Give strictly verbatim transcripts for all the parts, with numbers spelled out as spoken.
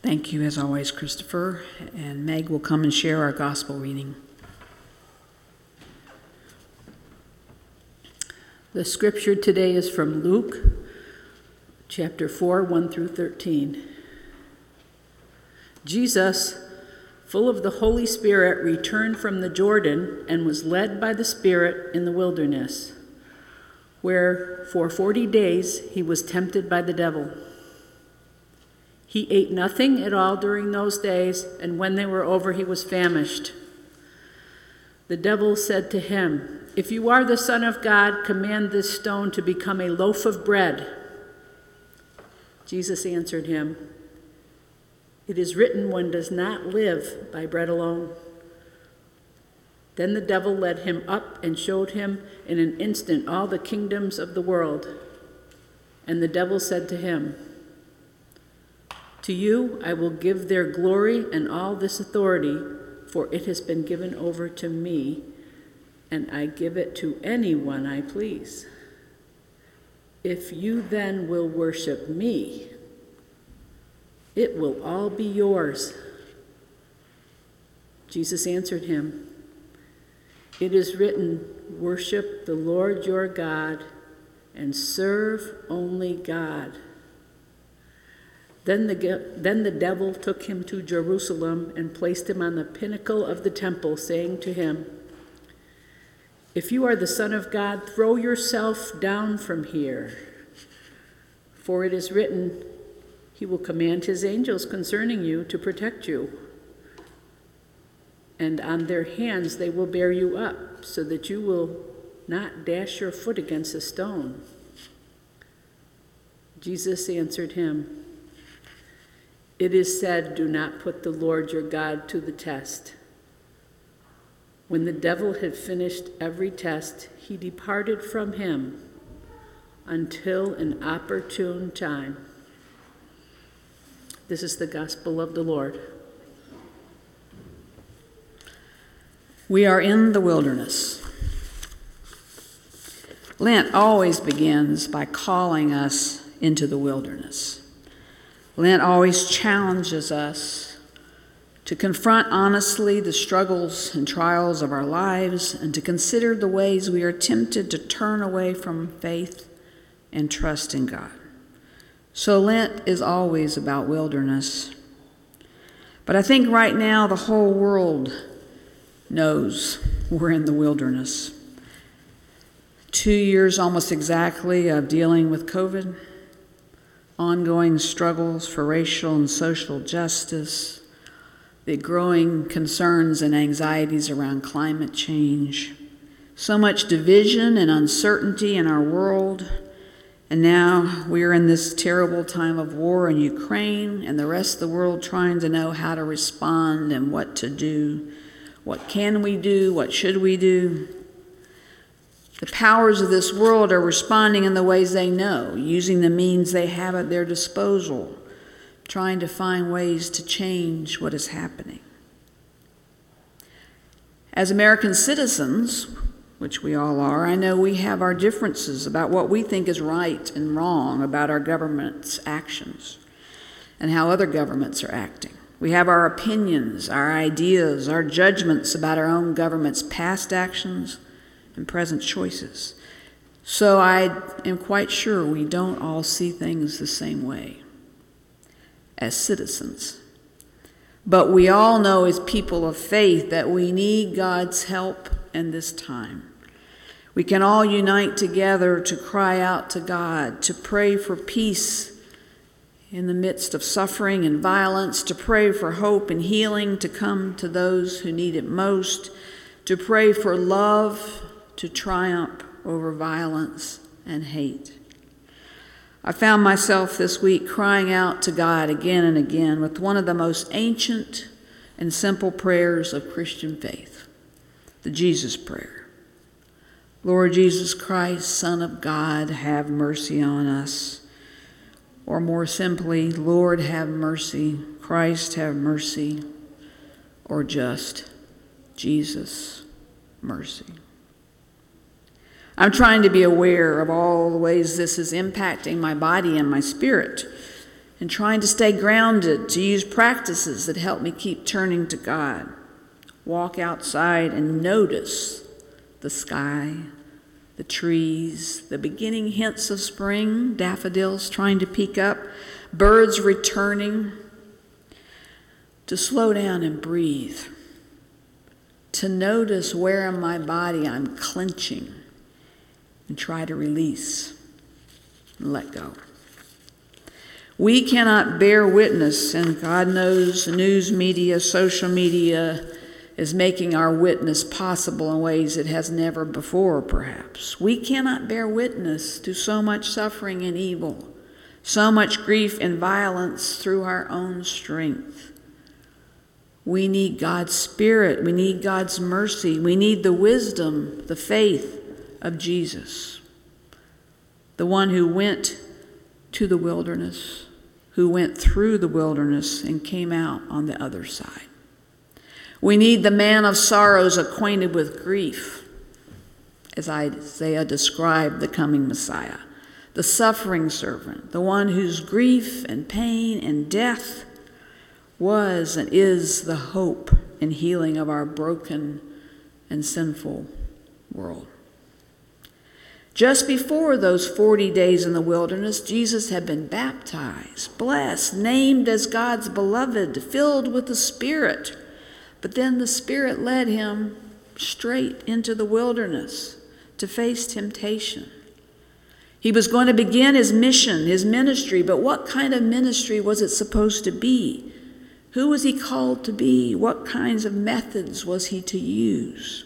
Thank you, as always, Christopher. And Meg will come and share our gospel reading. The scripture today is from Luke, chapter four, one through thirteen. Jesus, full of the Holy Spirit, returned from the Jordan and was led by the Spirit in the wilderness, where for forty days he was tempted by the devil. He ate nothing at all during those days, and when they were over, he was famished. The devil said to him, "If you are the Son of God, command this stone to become a loaf of bread." Jesus answered him, "It is written, one does not live by bread alone." Then the devil led him up and showed him in an instant all the kingdoms of the world. And the devil said to him, "To you I will give their glory and all this authority, for it has been given over to me, and I give it to anyone I please. If you then will worship me, it will all be yours." Jesus answered him, "It is written, worship the Lord your God and serve only God." Then the, then the devil took him to Jerusalem and placed him on the pinnacle of the temple, saying to him, "If you are the Son of God, throw yourself down from here. For it is written, he will command his angels concerning you to protect you. And on their hands they will bear you up, so that you will not dash your foot against a stone." Jesus answered him, "It is said, do not put the Lord your God to the test." When the devil had finished every test, he departed from him until an opportune time. This is the gospel of the Lord. We are in the wilderness. Lent always begins by calling us into the wilderness. Lent always challenges us to confront honestly the struggles and trials of our lives and to consider the ways we are tempted to turn away from faith and trust in God. So Lent is always about wilderness. But I think right now the whole world knows we're in the wilderness. Two years almost exactly of dealing with COVID, ongoing struggles for racial and social justice, the growing concerns and anxieties around climate change, so much division and uncertainty in our world, and now we are in this terrible time of war in Ukraine and the rest of the world trying to know how to respond and what to do. What can we do? What should we do? The powers of this world are responding in the ways they know, using the means they have at their disposal, trying to find ways to change what is happening. As American citizens, which we all are, I know we have our differences about what we think is right and wrong about our government's actions and how other governments are acting. We have our opinions, our ideas, our judgments about our own government's past actions and present choices. So I am quite sure we don't all see things the same way as citizens. But we all know as people of faith that we need God's help in this time. We can all unite together to cry out to God, to pray for peace in the midst of suffering and violence, to pray for hope and healing to come to those who need it most, to pray for love to triumph over violence and hate. I found myself this week crying out to God again and again with one of the most ancient and simple prayers of Christian faith, the Jesus prayer. Lord Jesus Christ, Son of God, have mercy on us. Or more simply, Lord, have mercy. Christ, have mercy. Or just, Jesus, mercy. I'm trying to be aware of all the ways this is impacting my body and my spirit and trying to stay grounded, to use practices that help me keep turning to God. Walk outside and notice the sky, the trees, the beginning hints of spring, daffodils trying to peek up, birds returning. To slow down and breathe. To notice where in my body I'm clenching and try to release and let go. We cannot bear witness, and God knows news media, social media is making our witness possible in ways it has never before, perhaps. We cannot bear witness to so much suffering and evil, so much grief and violence through our own strength. We need God's Spirit. We need God's mercy. We need the wisdom, the faith of Jesus, the one who went to the wilderness, who went through the wilderness and came out on the other side. We need the man of sorrows acquainted with grief, as Isaiah described the coming Messiah, the suffering servant, the one whose grief and pain and death was and is the hope and healing of our broken and sinful world. Just before those forty days in the wilderness, Jesus had been baptized, blessed, named as God's beloved, filled with the Spirit. But then the Spirit led him straight into the wilderness to face temptation. He was going to begin his mission, his ministry, but what kind of ministry was it supposed to be? Who was he called to be? What kinds of methods was he to use?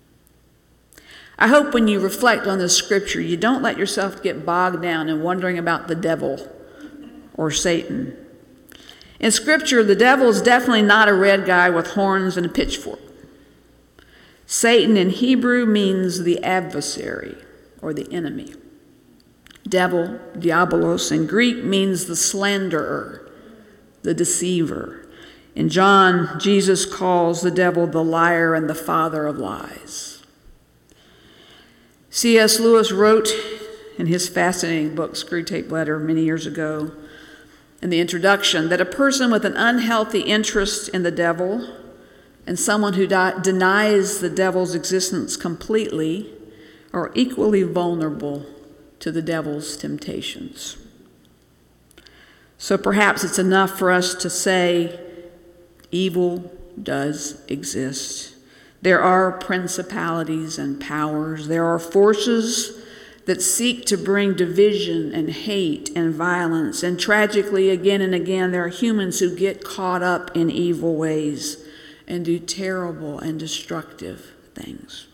I hope when you reflect on this scripture, you don't let yourself get bogged down in wondering about the devil or Satan. In scripture, the devil is definitely not a red guy with horns and a pitchfork. Satan in Hebrew means the adversary or the enemy. Devil, diabolos, in Greek means the slanderer, the deceiver. In John, Jesus calls the devil the liar and the father of lies. C S Lewis wrote in his fascinating book, Screwtape Letter, many years ago, in the introduction, that a person with an unhealthy interest in the devil and someone who di- denies the devil's existence completely are equally vulnerable to the devil's temptations. So perhaps it's enough for us to say, evil does exist. There are principalities and powers. There are forces that seek to bring division and hate and violence. And tragically, again and again, there are humans who get caught up in evil ways and do terrible and destructive things.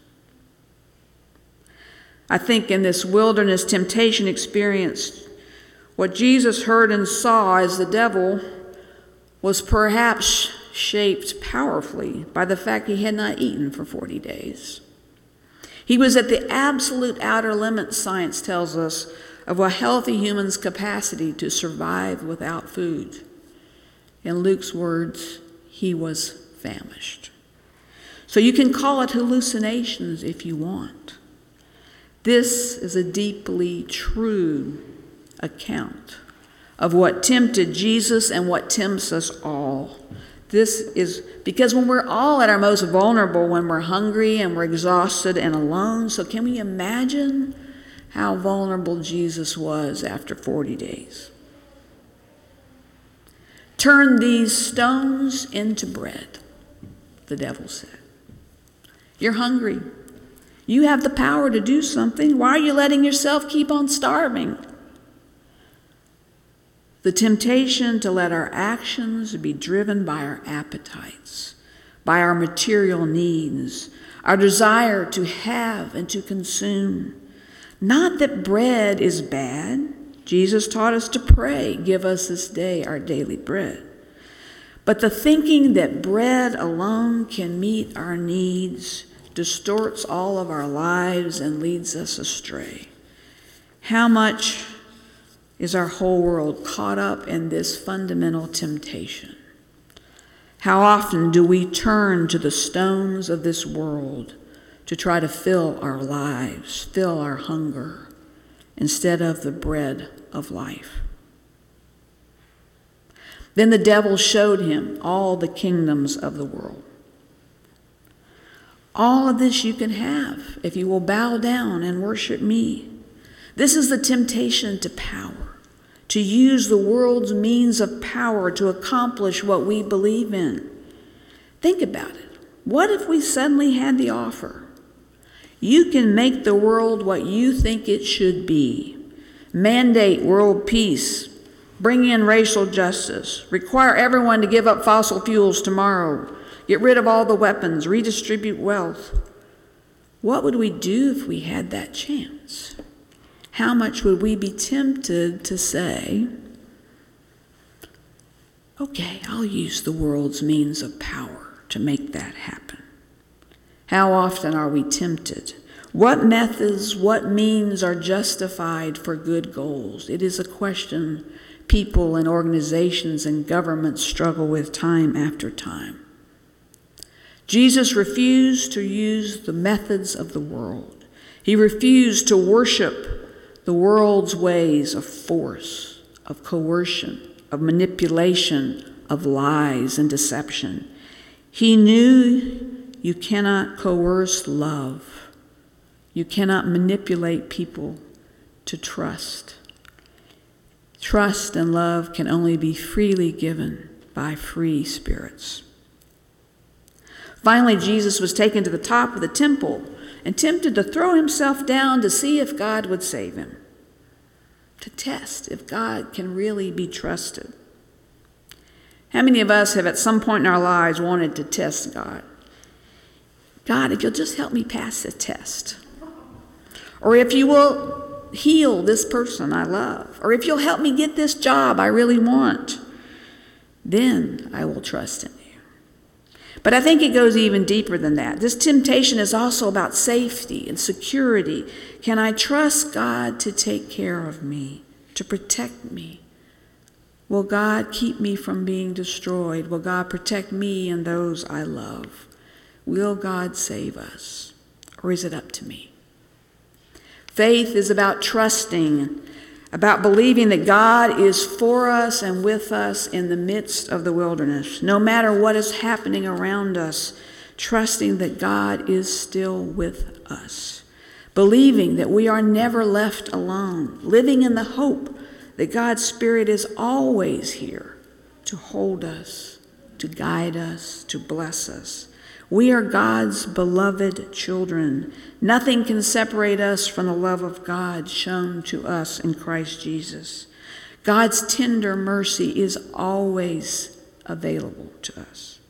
I think in this wilderness temptation experience, what Jesus heard and saw as the devil was perhaps shaped powerfully by the fact he had not eaten for forty days. He was at the absolute outer limit, science tells us, of a healthy human's capacity to survive without food. In Luke's words, he was famished. So you can call it hallucinations if you want. This is a deeply true account of what tempted Jesus and what tempts us all. This is because when we're all at our most vulnerable, when we're hungry and we're exhausted and alone, so can we imagine how vulnerable Jesus was after forty days? Turn these stones into bread, the devil said. You're hungry. You have the power to do something. Why are you letting yourself keep on starving? The temptation to let our actions be driven by our appetites, by our material needs, our desire to have and to consume. Not that bread is bad. Jesus taught us to pray, give us this day our daily bread. But the thinking that bread alone can meet our needs distorts all of our lives and leads us astray. How much is our whole world caught up in this fundamental temptation? How often do we turn to the stones of this world to try to fill our lives, fill our hunger, instead of the bread of life? Then the devil showed him all the kingdoms of the world. All of this you can have if you will bow down and worship me. This is the temptation to power, to use the world's means of power to accomplish what we believe in. Think about it. What if we suddenly had the offer? You can make the world what you think it should be. Mandate world peace. Bring in racial justice. Require everyone to give up fossil fuels tomorrow. Get rid of all the weapons. Redistribute wealth. What would we do if we had that chance? How much would we be tempted to say, okay, I'll use the world's means of power to make that happen? How often are we tempted? What methods, what means are justified for good goals? It is a question people and organizations and governments struggle with time after time. Jesus refused to use the methods of the world. He refused to worship the world's ways of force, of coercion, of manipulation, of lies and deception. He knew you cannot coerce love. You cannot manipulate people to trust. Trust and love can only be freely given by free spirits. Finally, Jesus was taken to the top of the temple and tempted to throw himself down to see if God would save him, to test if God can really be trusted. How many of us have at some point in our lives wanted to test God? God, if you'll just help me pass the test. Or if you will heal this person I love. Or if you'll help me get this job I really want, then I will trust in you. But I think it goes even deeper than that. This temptation is also about safety and security. Can I trust God to take care of me, to protect me? Will God keep me from being destroyed? Will God protect me and those I love? Will God save us? Or is it up to me? Faith is about trusting, about believing that God is for us and with us in the midst of the wilderness. No matter what is happening around us, trusting that God is still with us. Believing that we are never left alone. Living in the hope that God's Spirit is always here to hold us, to guide us, to bless us. We are God's beloved children. Nothing can separate us from the love of God shown to us in Christ Jesus. God's tender mercy is always available to us.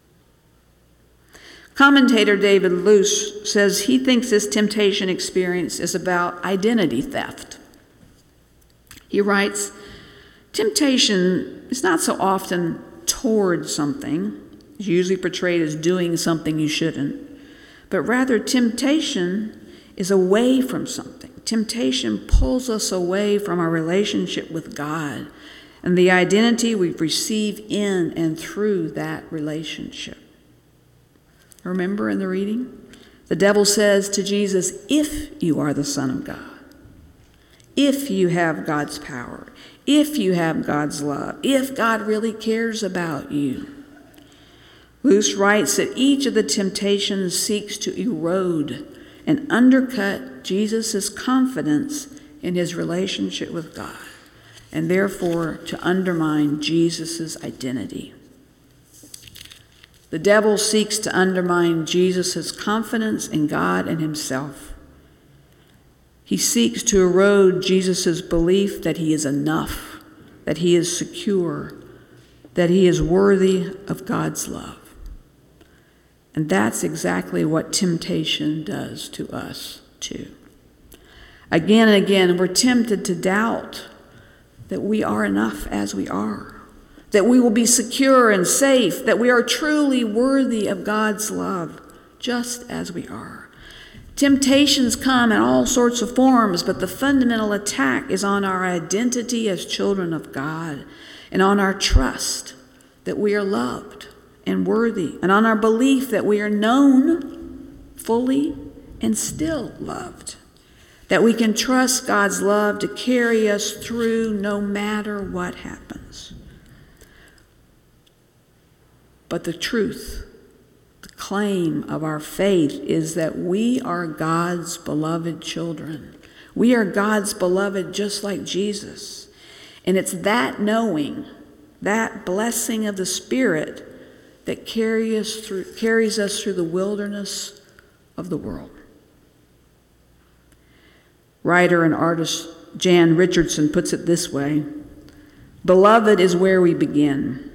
Commentator David Luce says he thinks this temptation experience is about identity theft. He writes, temptation is not so often toward something. It's usually portrayed as doing something you shouldn't. But rather, temptation is away from something. Temptation pulls us away from our relationship with God and the identity we receive in and through that relationship. Remember in the reading? The devil says to Jesus, if you are the Son of God, if you have God's power, if you have God's love, if God really cares about you. Luce writes that each of the temptations seeks to erode and undercut Jesus' confidence in his relationship with God, and therefore to undermine Jesus' identity. The devil seeks to undermine Jesus' confidence in God and himself. He seeks to erode Jesus' belief that he is enough, that he is secure, that he is worthy of God's love. And that's exactly what temptation does to us, too. Again and again, we're tempted to doubt that we are enough as we are, that we will be secure and safe, that we are truly worthy of God's love, just as we are. Temptations come in all sorts of forms, but the fundamental attack is on our identity as children of God and on our trust that we are loved and worthy, and on our belief that we are known fully and still loved, that we can trust God's love to carry us through no matter what happens. But the truth, the claim of our faith is that we are God's beloved children. We are God's beloved just like Jesus. And it's that knowing, that blessing of the Spirit that carry us through, carries us through the wilderness of the world. Writer and artist Jan Richardson puts it this way: beloved is where we begin.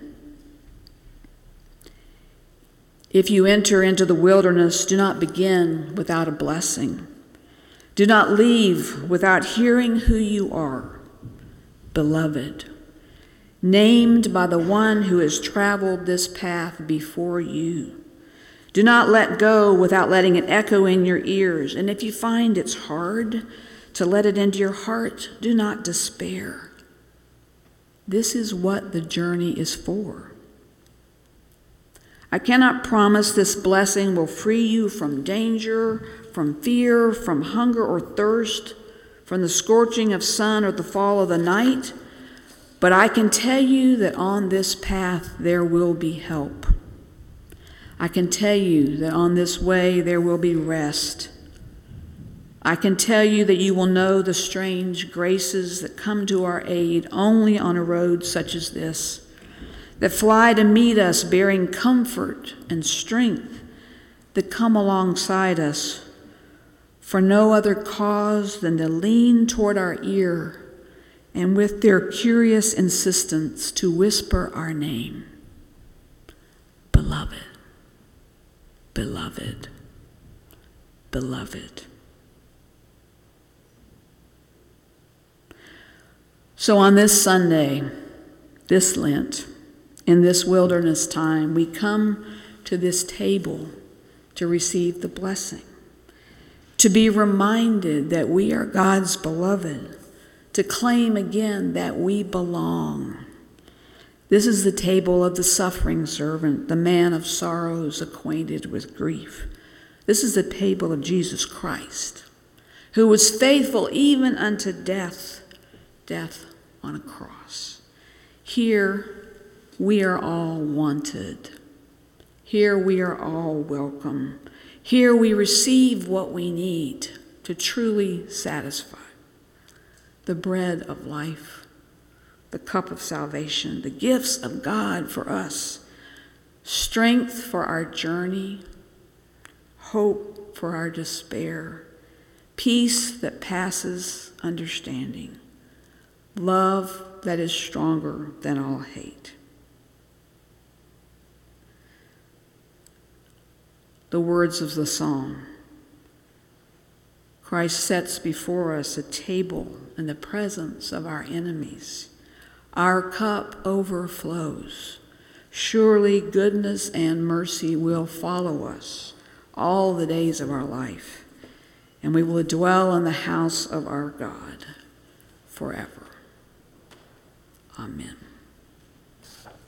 If you enter into the wilderness, do not begin without a blessing. Do not leave without hearing who you are, beloved, named by the one who has traveled this path before you. Do not let go without letting it echo in your ears. And if you find it's hard to let it into your heart, do not despair. This is what the journey is for. I cannot promise this blessing will free you from danger, from fear, from hunger or thirst, from the scorching of sun or the fall of the night, but I can tell you that on this path there will be help. I can tell you that on this way there will be rest. I can tell you that you will know the strange graces that come to our aid only on a road such as this, that fly to meet us bearing comfort and strength, that come alongside us for no other cause than to lean toward our ear and with their curious insistence to whisper our name, beloved, beloved, beloved. So on this Sunday, this Lent, in this wilderness time, we come to this table to receive the blessing, to be reminded that we are God's beloved, to claim again that we belong. This is the table of the suffering servant, the man of sorrows acquainted with grief. This is the table of Jesus Christ, who was faithful even unto death, death on a cross. Here we are all wanted. Here we are all welcome. Here we receive what we need to truly satisfy: the bread of life, the cup of salvation, the gifts of God for us, strength for our journey, hope for our despair, peace that passes understanding, love that is stronger than all hate. The words of the psalm: Christ sets before us a table in the presence of our enemies. Our cup overflows. Surely goodness and mercy will follow us all the days of our life, and we will dwell in the house of our God forever. Amen.